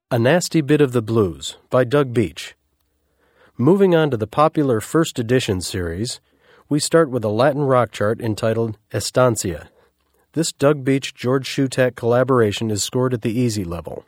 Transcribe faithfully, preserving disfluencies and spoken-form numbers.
A Nasty Bit of the Blues by Doug Beach. Moving on to the popular first edition series, we start with a Latin rock chart entitled Estancia. This Doug Beach-George Shutak collaboration is scored at the easy level.